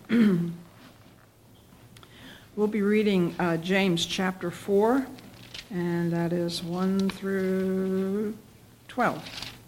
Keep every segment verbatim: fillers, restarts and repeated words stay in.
We'll be reading uh, James chapter four, and that is one through twelve.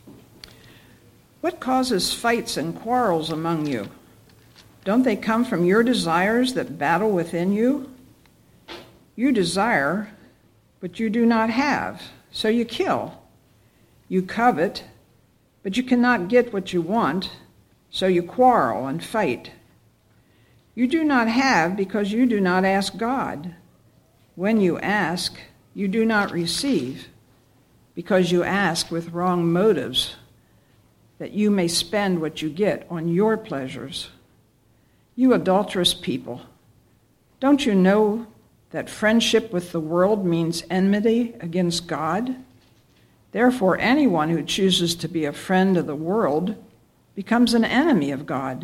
What causes fights and quarrels among you? Don't they come from your desires that battle within you? You desire, but you do not have, so you kill. You covet, but you cannot get what you want, so you quarrel and fight. You do not have because you do not ask God. When you ask, you do not receive, because you ask with wrong motives, that you may spend what you get on your pleasures. You adulterous people, don't you know that friendship with the world means enmity against God? Therefore, anyone who chooses to be a friend of the world becomes an enemy of God.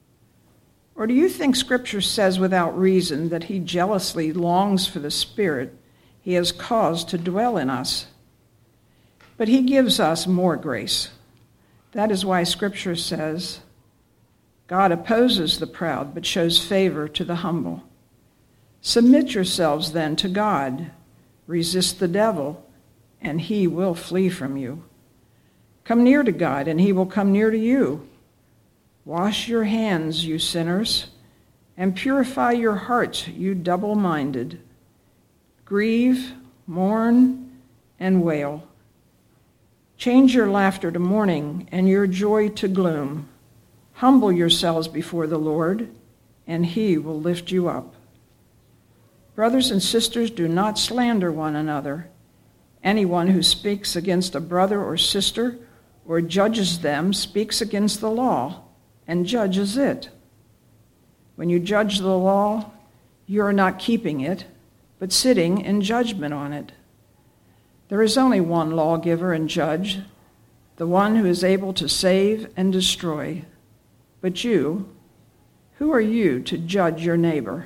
Or do you think Scripture says without reason that he jealously longs for the Spirit he has caused to dwell in us? But he gives us more grace. That is why Scripture says, God opposes the proud, but shows favor to the humble. Submit yourselves then to God. Resist the devil, and he will flee from you. Come near to God, and he will come near to you. Wash your hands, you sinners, and purify your hearts, you double-minded. Grieve, mourn, and wail. Change your laughter to mourning and your joy to gloom. Humble yourselves before the Lord, and he will lift you up. Brothers and sisters, do not slander one another. Anyone who speaks against a brother or sister or judges them speaks against the law and judges it. When you judge the law, you are not keeping it, but sitting in judgment on it. There is only one lawgiver and judge, the one who is able to save and destroy. But you, who are you to judge your neighbor?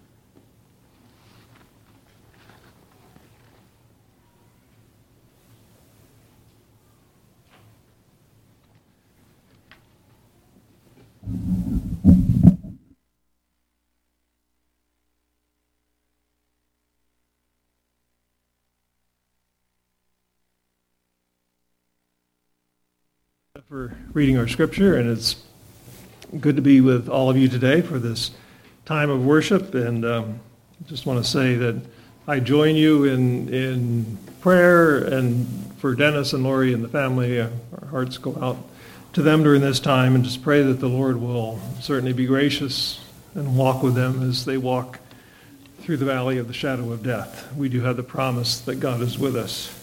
For reading our scripture, and it's good to be with all of you today for this time of worship. And um, I just want to say that I join you in in prayer, and for Dennis and Lori and the family, uh, our hearts go out to them during this time, and just pray that the Lord will certainly be gracious and walk with them as they walk through the valley of the shadow of death. We do have the promise that God is with us.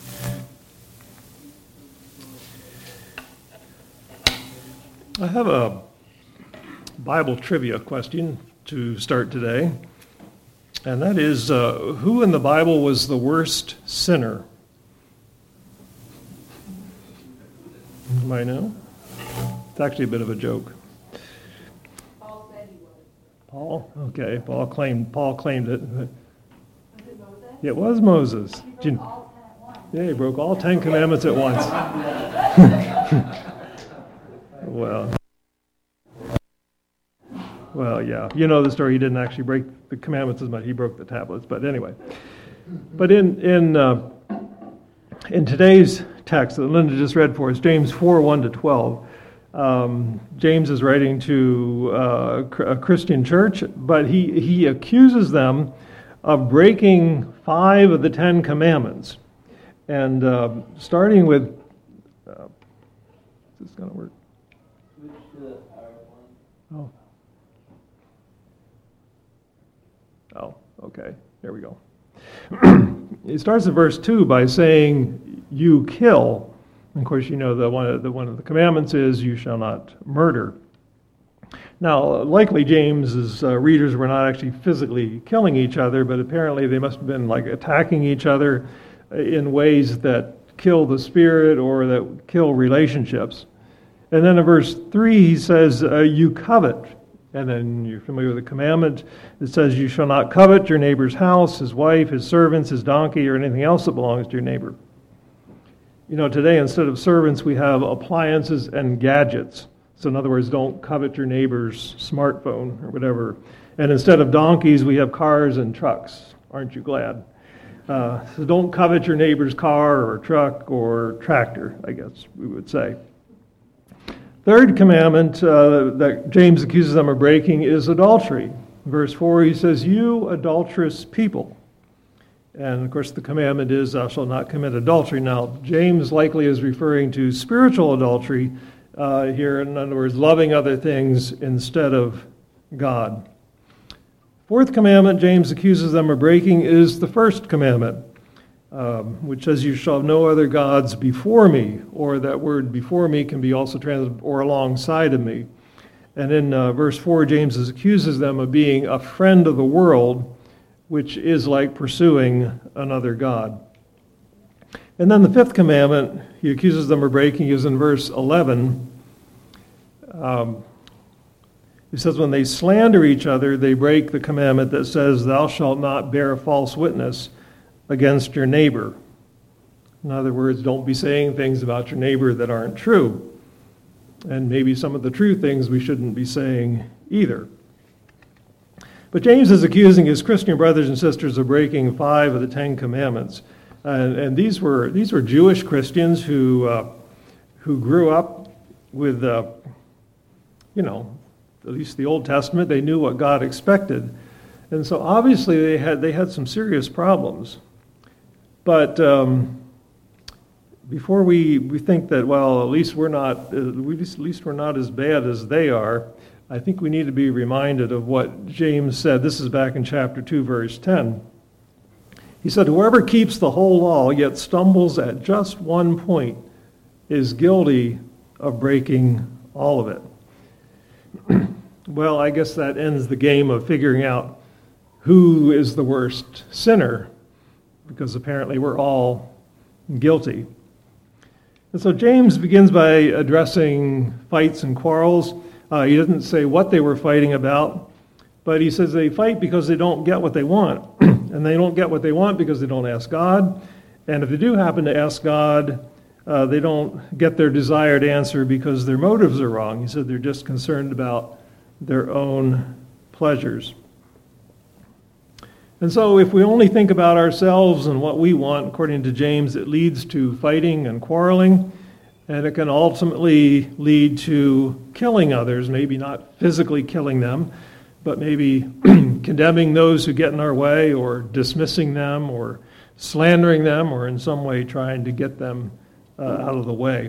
I have a Bible trivia question to start today, and that is, uh, who in the Bible was the worst sinner? Anybody know? It's actually a bit of a joke. Paul said he was. Paul? Okay, Paul claimed Paul claimed it. Was it Moses? It was Moses. He broke all ten at once. Yeah, he broke all ten commandments at once. Well, well, yeah. You know the story. He didn't actually break the commandments as much. He broke the tablets. But anyway. But in in uh, in today's text that Linda just read for us, James four, one to twelve, um, James is writing to uh, a Christian church, but he, he accuses them of breaking five of the Ten Commandments. And uh, starting with, uh, is this going to work? Oh. Oh, okay. There we go. It starts in verse two by saying, "You kill." And of course, you know the one of the one of the commandments is, "You shall not murder." Now, likely James's uh, readers were not actually physically killing each other, but apparently they must have been like attacking each other in ways that kill the spirit or that kill relationships. And then in verse three, he says, uh, you covet. And then you're familiar with the commandment that says, you shall not covet your neighbor's house, his wife, his servants, his donkey, or anything else that belongs to your neighbor. You know, today instead of servants, we have appliances and gadgets. So in other words, don't covet your neighbor's smartphone or whatever. And instead of donkeys, we have cars and trucks. Aren't you glad? Uh, so don't covet your neighbor's car or truck or tractor, I guess we would say. Third commandment uh, that James accuses them of breaking is adultery. Verse four, he says, "You adulterous people." And of course the commandment is, "Thou shalt not commit adultery." Now, James likely is referring to spiritual adultery uh, here. In other words, loving other things instead of God. Fourth commandment James accuses them of breaking is the first commandment, um, which says, "You shall have no other gods before me," or that word "before me" can be also translated "or alongside of me." And in uh, verse four, James accuses them of being a friend of the world, which is like pursuing another god. And then the fifth commandment he accuses them of breaking is in verse eleven. Um, He says, when they slander each other, they break the commandment that says, "Thou shalt not bear false witness against your neighbor." In other words, don't be saying things about your neighbor that aren't true. And maybe some of the true things we shouldn't be saying either. But James is accusing his Christian brothers and sisters of breaking five of the Ten Commandments. And, and these were these were Jewish Christians who uh, who grew up with, uh, you know, at least the Old Testament. They knew what God expected. And so obviously they had they had some serious problems. But um, before we, we think that, well, at least we're not uh, we at least we're not as bad as they are, I think we need to be reminded of what James said. This is back in chapter two, verse ten. He said, "Whoever keeps the whole law yet stumbles at just one point is guilty of breaking all of it." Well, I guess that ends the game of figuring out who is the worst sinner, because apparently we're all guilty. And so James begins by addressing fights and quarrels. Uh, he doesn't say what they were fighting about, but he says they fight because they don't get what they want. And they don't get what they want because they don't ask God. And if they do happen to ask God, uh, they don't get their desired answer because their motives are wrong. He said they're just concerned about their own pleasures. And so if we only think about ourselves and what we want, according to James, it leads to fighting and quarreling, and it can ultimately lead to killing others, maybe not physically killing them, but maybe condemning those who get in our way, or dismissing them, or slandering them, or in some way trying to get them uh, out of the way.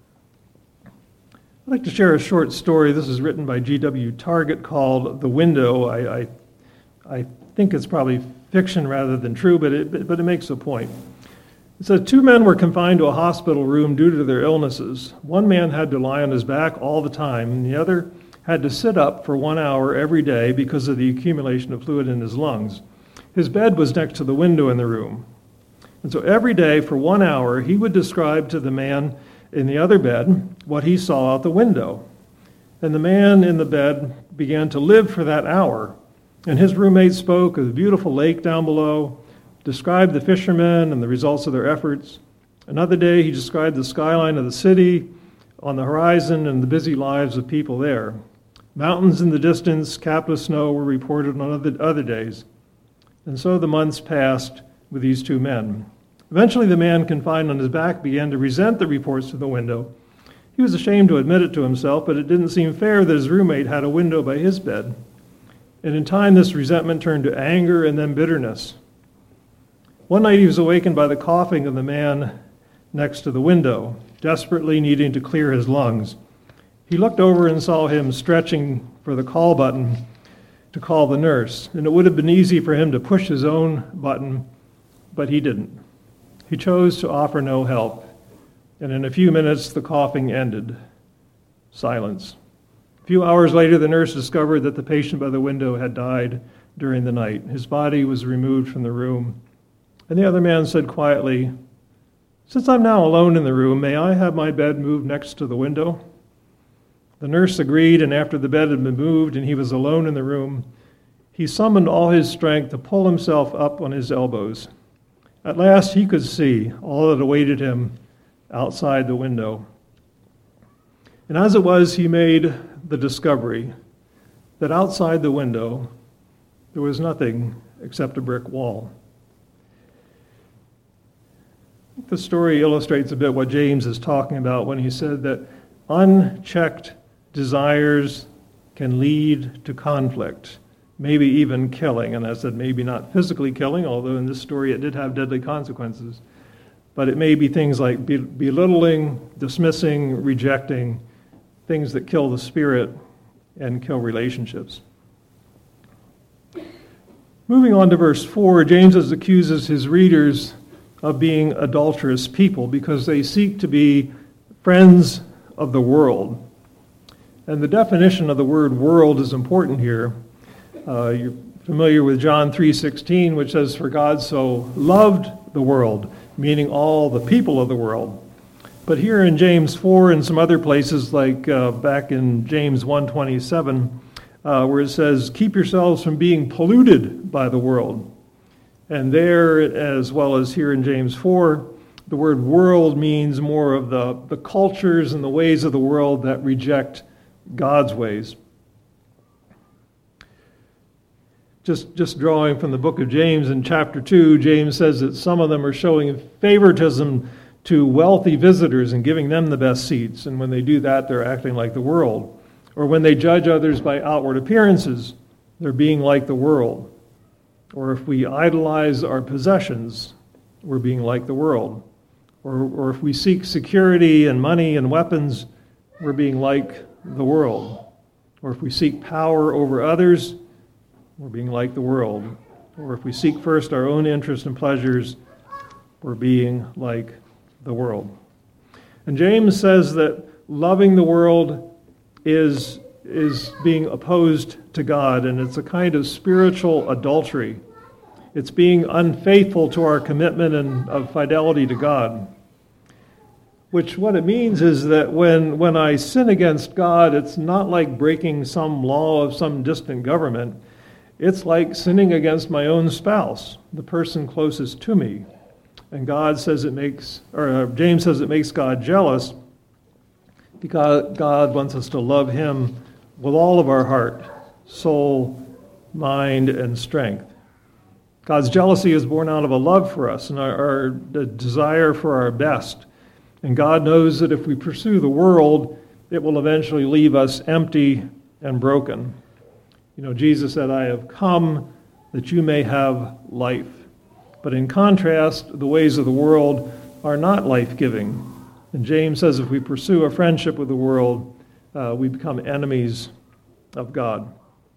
I'd like to share a short story. This is written by G W Target, called "The Window." I, I, I think it's probably fiction rather than true, but it, but it makes a point. It says, two men were confined to a hospital room due to their illnesses. One man had to lie on his back all the time, and the other had to sit up for one hour every day because of the accumulation of fluid in his lungs. His bed was next to the window in the room. And so every day for one hour, he would describe to the man in the other bed what he saw out the window. And the man in the bed began to live for that hour. And his roommate spoke of the beautiful lake down below, described the fishermen and the results of their efforts. Another day, he described the skyline of the city on the horizon and the busy lives of people there. Mountains in the distance, capped with snow, were reported on other, other days. And so the months passed with these two men. Eventually, the man confined on his back began to resent the reports through the window. He was ashamed to admit it to himself, but it didn't seem fair that his roommate had a window by his bed. And in time, this resentment turned to anger and then bitterness. One night, he was awakened by the coughing of the man next to the window, desperately needing to clear his lungs. He looked over and saw him stretching for the call button to call the nurse, and it would have been easy for him to push his own button, but he didn't. He chose to offer no help, and in a few minutes, the coughing ended. Silence. A few hours later, the nurse discovered that the patient by the window had died during the night. His body was removed from the room, and the other man said quietly, "Since I'm now alone in the room, may I have my bed moved next to the window?" The nurse agreed, and after the bed had been moved and he was alone in the room, he summoned all his strength to pull himself up on his elbows. At last he could see all that awaited him outside the window. And as it was, he made the discovery that outside the window there was nothing except a brick wall. The story illustrates a bit what James is talking about when he said that unchecked desires can lead to conflict, maybe even killing. And I said maybe not physically killing, although in this story it did have deadly consequences. But it may be things like belittling, dismissing, rejecting, things that kill the spirit and kill relationships. Moving on to verse four, James accuses his readers of being adulterous people because they seek to be friends of the world. And the definition of the word world is important here. Uh, you're familiar with John three sixteen, which says, "For God so loved the world," meaning all the people of the world. But here in James four and some other places, like uh, back in James one twenty-seven, uh, where it says, "Keep yourselves from being polluted by the world." And there, as well as here in James four, the word world means more of the, the cultures and the ways of the world that reject God's ways. Just, just drawing from the book of James in chapter two, James says that some of them are showing favoritism to wealthy visitors and giving them the best seats. And when they do that, they're acting like the world. Or when they judge others by outward appearances, they're being like the world. Or if we idolize our possessions, we're being like the world. Or, or if we seek security and money and weapons, we're being like the world. Or if we seek power over others, we're being like the world. Or if we seek first our own interests and pleasures, we're being like the world. And James says that loving the world is, is being opposed to God, and it's a kind of spiritual adultery. It's being unfaithful to our commitment and of fidelity to God. Which what it means is that when, when I sin against God, it's not like breaking some law of some distant government. It's like sinning against my own spouse, the person closest to me. And God says it makes, or James says it makes God jealous because God wants us to love him with all of our heart, soul, mind, and strength. God's jealousy is born out of a love for us and our, our desire for our best. And God knows that if we pursue the world, it will eventually leave us empty and broken. You know, Jesus said, "I have come that you may have life." But in contrast, the ways of the world are not life-giving. And James says if we pursue a friendship with the world, uh, we become enemies of God.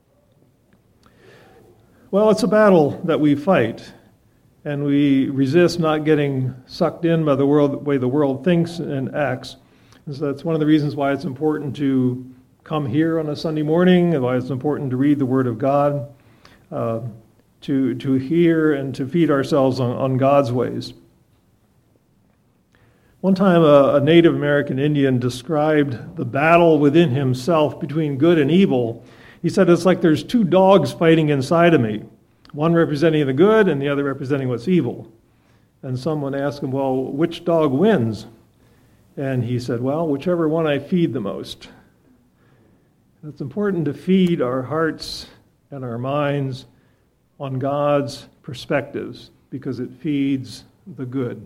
Well, it's a battle that we fight, and we resist not getting sucked in by the world, the way the world thinks and acts. And so that's one of the reasons why it's important to come here on a Sunday morning, and why it's important to read the Word of God, uh, to, to hear and to feed ourselves on, on God's ways. One time a, a Native American Indian described the battle within himself between good and evil. He said, it's like there's two dogs fighting inside of me, one representing the good and the other representing what's evil. And someone asked him, well, which dog wins? And he said, well, whichever one I feed the most. It's important to feed our hearts and our minds on God's perspectives because it feeds the good.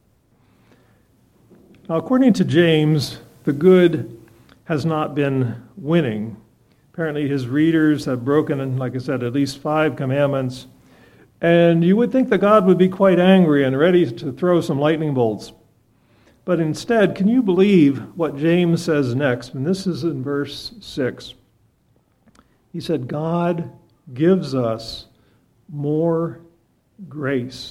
Now, according to James, the good has not been winning. Apparently his readers have broken, like I said, at least five commandments. And you would think that God would be quite angry and ready to throw some lightning bolts. But instead, can you believe what James says next? And this is in verse six. He said, God gives us more grace.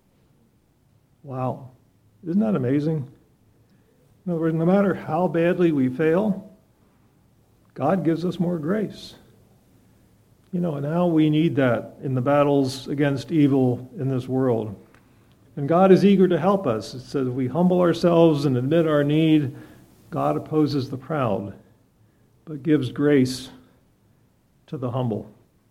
Wow. Isn't that amazing? In other words, no matter how badly we fail, God gives us more grace. You know, and now we need that in the battles against evil in this world. And God is eager to help us. It says if we humble ourselves and admit our need, God opposes the proud, but gives grace to the humble.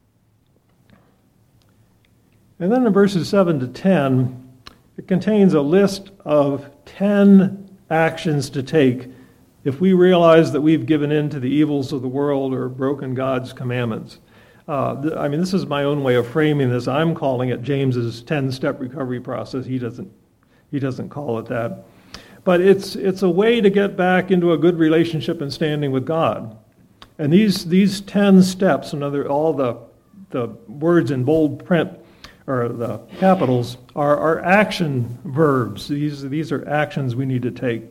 And then in verses seven to ten, it contains a list of ten actions to take if we realize that we've given in to the evils of the world or broken God's commandments. Uh, th- I mean, this is my own way of framing this. I'm calling it James's ten-step recovery process. He doesn't, he doesn't call it that. But it's it's a way to get back into a good relationship and standing with God. And these these ten steps, another all the the words in bold print or the capitals are, are action verbs. These these are actions we need to take.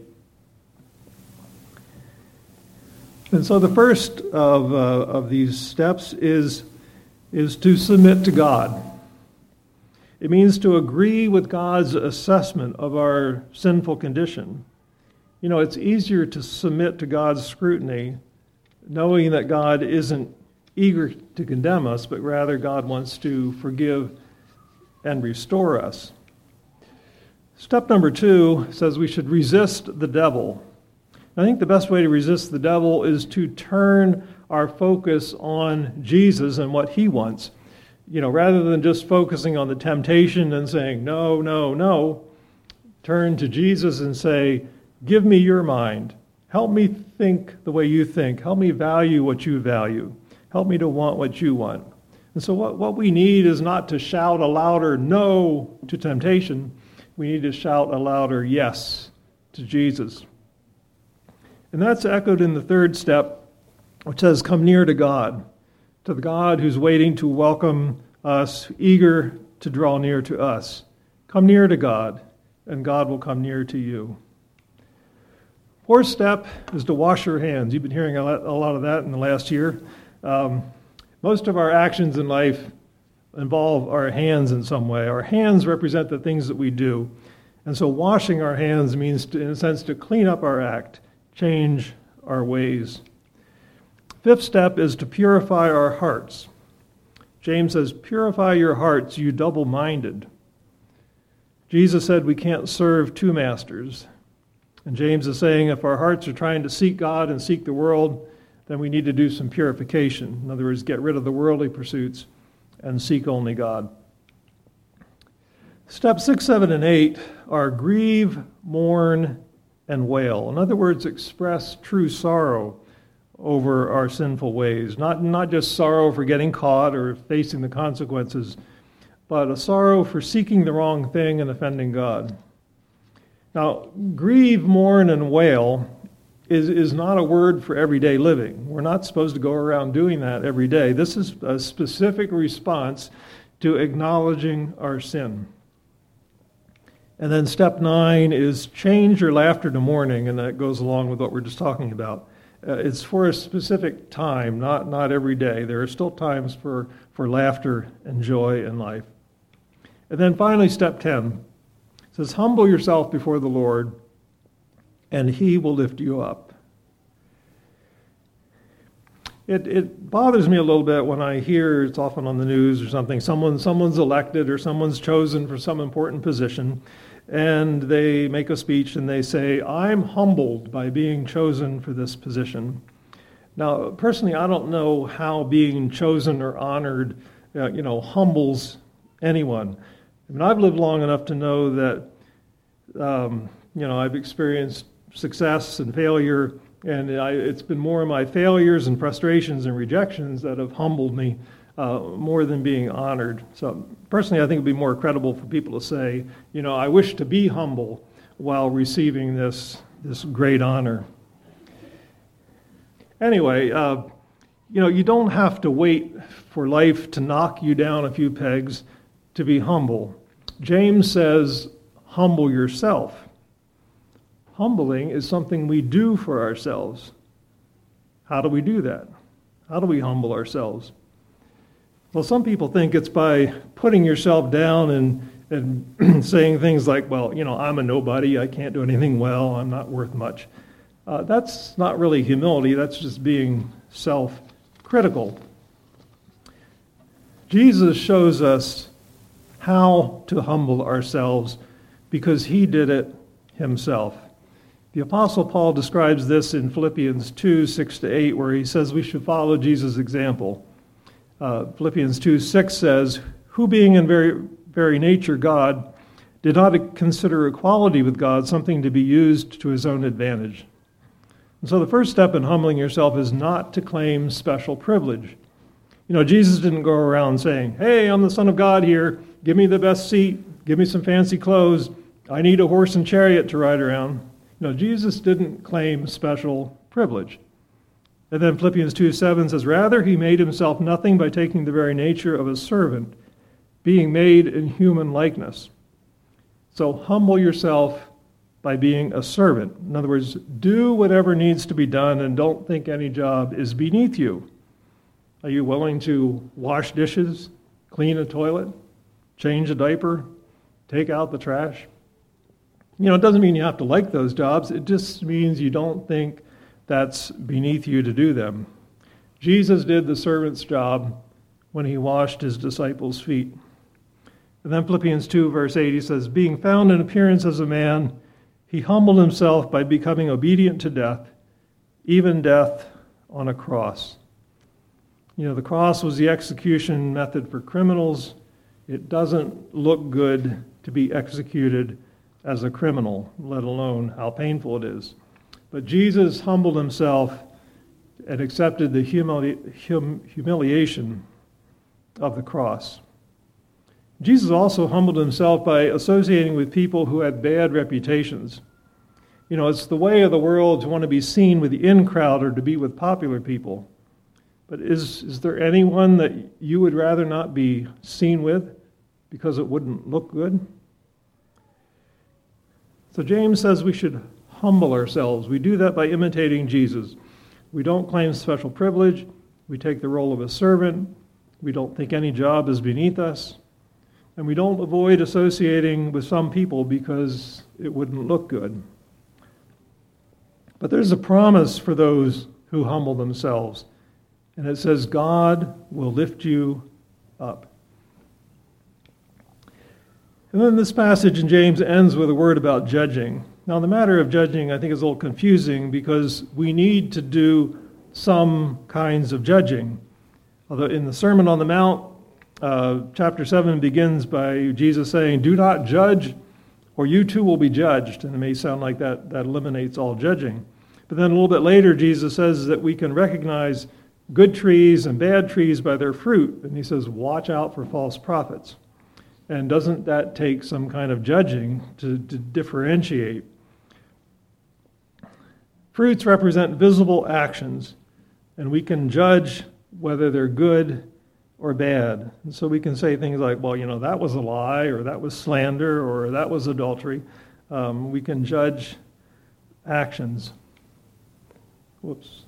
And so the first of uh, of these steps is is to submit to God. It means to agree with God's assessment of our sinful condition. You know, it's easier to submit to God's scrutiny, knowing that God isn't eager to condemn us, but rather God wants to forgive and restore us. Step number two says we should resist the devil. I think the best way to resist the devil is to turn our focus on Jesus and what he wants. You know, rather than just focusing on the temptation and saying, no, no, no, turn to Jesus and say, give me your mind. Help me think the way you think. Help me value what you value. Help me to want what you want. And so what, what we need is not to shout a louder no to temptation. We need to shout a louder yes to Jesus. And that's echoed in the third step, which says, come near to God. To the God who's waiting to welcome us, eager to draw near to us. Come near to God, and God will come near to you. Fourth step is to wash your hands. You've been hearing a lot of that in the last year. Um, most of our actions in life involve our hands in some way. Our hands represent the things that we do. And so washing our hands means, to, in a sense, to clean up our act, change our ways. Fifth step is to purify our hearts. James says, purify your hearts, you double-minded. Jesus said we can't serve two masters. And James is saying if our hearts are trying to seek God and seek the world, then we need to do some purification. In other words, get rid of the worldly pursuits and seek only God. Step six, seven, and eight are grieve, mourn, and wail. In other words, express true sorrow over our sinful ways. Not, not just sorrow for getting caught or facing the consequences, but a sorrow for seeking the wrong thing and offending God. Now, grieve, mourn, and wail is, is not a word for everyday living. We're not supposed to go around doing that every day. This is a specific response to acknowledging our sin. And then step nine is change your laughter to mourning, and that goes along with what we're just talking about. Uh, it's for a specific time, not, not every day. There are still times for, for laughter and joy in life. And then finally, step ten says, humble yourself before the Lord, and he will lift you up. It, it bothers me a little bit when I hear, it's often on the news or something, someone someone's elected or someone's chosen for some important position, and they make a speech and they say, I'm humbled by being chosen for this position. Now, personally, I don't know how being chosen or honored, uh, you know, humbles anyone. I mean, I've lived long enough to know that, um, you know, I've experienced success and failure, and I, it's been more of my failures and frustrations and rejections that have humbled me uh, more than being honored. So personally, I think it would be more credible for people to say, you know, I wish to be humble while receiving this, this great honor. Anyway, uh, you know, you don't have to wait for life to knock you down a few pegs to be humble. James says, humble yourself. Humbling is something we do for ourselves. How do we do that? How do we humble ourselves? Well, some people think it's by putting yourself down and, and saying things like, well, you know, I'm a nobody, I can't do anything well, I'm not worth much. Uh, that's not really humility, that's just being self-critical. Jesus shows us how to humble ourselves because he did it himself. The Apostle Paul describes this in Philippians two, six to eight, where he says we should follow Jesus' example. Uh, Philippians two, six says, who being in very, very nature God, did not consider equality with God something to be used to his own advantage. And so the first step in humbling yourself is not to claim special privilege. You know, Jesus didn't go around saying, hey, I'm the Son of God here. Give me the best seat. Give me some fancy clothes. I need a horse and chariot to ride around. No, Jesus didn't claim special privilege. And then Philippians two seven says, rather, he made himself nothing by taking the very nature of a servant, being made in human likeness. So humble yourself by being a servant. In other words, do whatever needs to be done and don't think any job is beneath you. Are you willing to wash dishes, clean a toilet, change a diaper, take out the trash? You know, it doesn't mean you have to like those jobs. It just means you don't think that's beneath you to do them. Jesus did the servant's job when he washed his disciples' feet. And then Philippians two, verse eight, he says, being found in appearance as a man, he humbled himself by becoming obedient to death, even death on a cross. You know, the cross was the execution method for criminals. It doesn't look good to be executed as a criminal, let alone how painful it is. But Jesus humbled himself and accepted the humili- hum- humiliation of the cross. Jesus also humbled himself by associating with people who had bad reputations. You know, it's the way of the world to want to be seen with the in crowd or to be with popular people. But is, is there anyone that you would rather not be seen with because it wouldn't look good? So James says we should humble ourselves. We do that by imitating Jesus. We don't claim special privilege. We take the role of a servant. We don't think any job is beneath us. And we don't avoid associating with some people because it wouldn't look good. But there's a promise for those who humble themselves. And it says, God will lift you up. And then this passage in James ends with a word about judging. Now, the matter of judging, I think, is a little confusing because we need to do some kinds of judging. Although in the Sermon on the Mount, uh, chapter seven begins by Jesus saying, do not judge, or you too will be judged. And it may sound like that, that eliminates all judging. But then a little bit later, Jesus says that we can recognize good trees and bad trees by their fruit. And he says, watch out for false prophets. And doesn't that take some kind of judging to, to differentiate? Fruits represent visible actions, and we can judge whether they're good or bad. And so we can say things like, well, you know, that was a lie, or that was slander, or that was adultery. Um, we can judge actions. Whoops.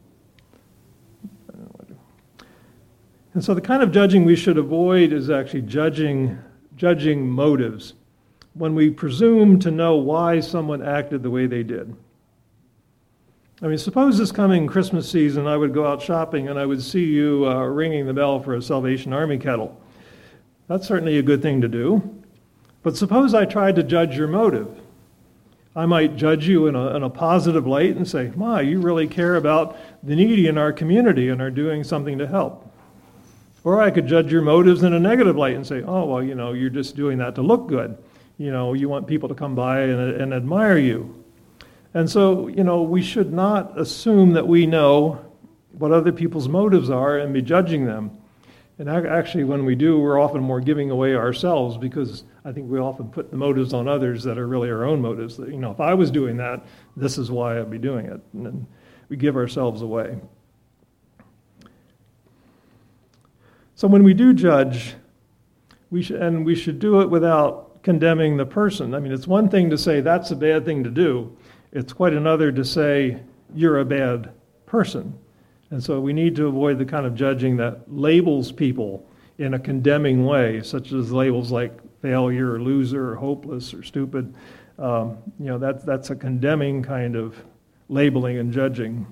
And so the kind of judging we should avoid is actually judging judging motives, when we presume to know why someone acted the way they did. I mean, suppose this coming Christmas season I would go out shopping and I would see you uh, ringing the bell for a Salvation Army kettle. That's certainly a good thing to do. But suppose I tried to judge your motive. I might judge you in a, in a positive light and say, my, you really care about the needy in our community and are doing something to help. Or I could judge your motives in a negative light and say, oh, well, you know, you're just doing that to look good. You know, you want people to come by and, and admire you. And so, you know, we should not assume that we know what other people's motives are and be judging them. And actually, when we do, we're often more giving away ourselves because I think we often put the motives on others that are really our own motives. That, you know, if I was doing that, this is why I'd be doing it. And then we give ourselves away. So when we do judge, we should, and we should do it without condemning the person. I mean, it's one thing to say that's a bad thing to do. It's quite another to say you're a bad person. And so we need to avoid the kind of judging that labels people in a condemning way, such as labels like failure or loser or hopeless or stupid. Um, you know, that, that's a condemning kind of labeling and judging.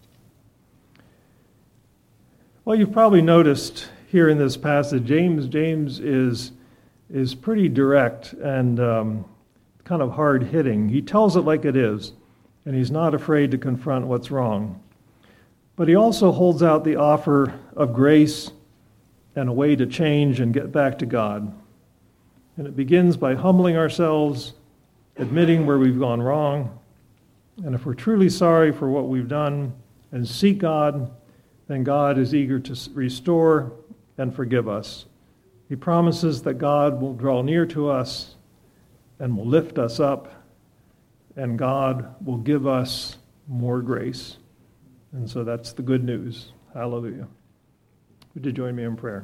Well, you've probably noticed here in this passage, James James is is pretty direct and um, kind of hard-hitting. He tells it like it is, and he's not afraid to confront what's wrong. But he also holds out the offer of grace and a way to change and get back to God. And it begins by humbling ourselves, admitting where we've gone wrong, And if we're truly sorry for what we've done and seek God, then God is eager to restore and forgive us. He promises that God will draw near to us and will lift us up, and God will give us more grace. And so that's the good news. Hallelujah. Would you join me in prayer?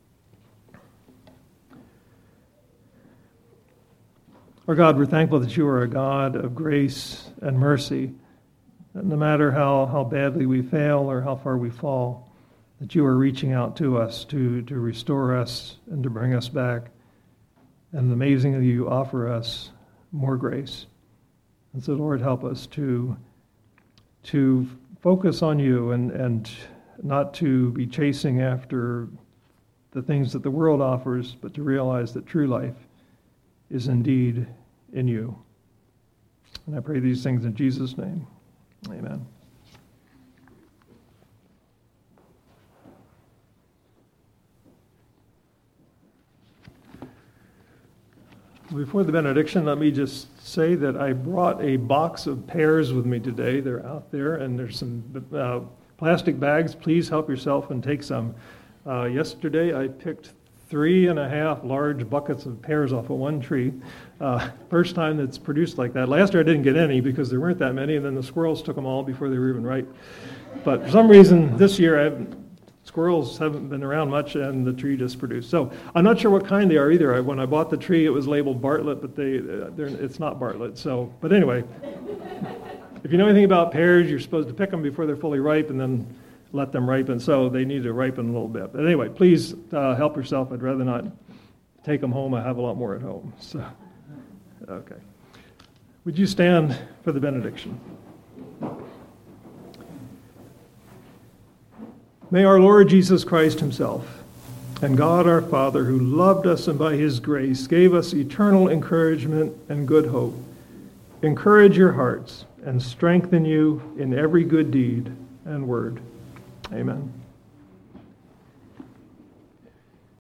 Our God, we're thankful that you are a God of grace and mercy. That no matter how, how badly we fail or how far we fall, that you are reaching out to us to, to restore us and to bring us back. And amazingly, you offer us more grace. And so, Lord, help us to, to focus on you and, and not to be chasing after the things that the world offers, but to realize that true life is indeed in you. And I pray these things in Jesus' name. Amen. Before the benediction, let me just say that I brought a box of pears with me today. They're out there, and there's some uh, plastic bags. Please help yourself and take some. Uh, yesterday, I picked three and a half large buckets of pears off of one tree. Uh, first time that's produced like that. Last year I didn't get any because there weren't that many, and then the squirrels took them all before they were even ripe. But for some reason this year I haven't, squirrels haven't been around much, and the tree just produced. So I'm not sure what kind they are either. I, when I bought the tree, it was labeled Bartlett, but they uh, it's not Bartlett. So, but anyway, if you know anything about pears, you're supposed to pick them before they're fully ripe, and then let them ripen, so they need to ripen a little bit. But anyway, please uh, help yourself. I'd rather not take them home. I have a lot more at home. So, okay. Would you stand for the benediction? May our Lord Jesus Christ himself and God our Father, who loved us and by his grace gave us eternal encouragement and good hope, encourage your hearts and strengthen you in every good deed and word. Amen.